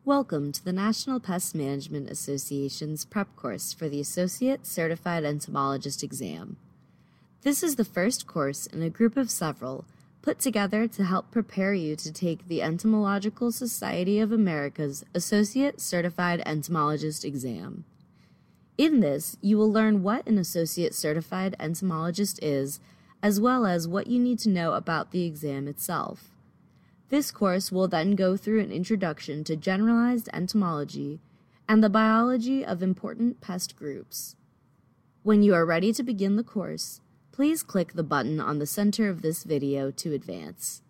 Welcome to the National Pest Management Association's prep course for the Associate Certified Entomologist exam. This is the first course in a group of several put together to help prepare you to take the Entomological Society of America's Associate Certified Entomologist exam. In this, you will learn what an Associate Certified Entomologist is, as well as what you need to know about the exam itself. This course will then go through an introduction to generalized entomology and the biology of important pest groups. When you are ready to begin the course, please click the button on the center of this video to advance.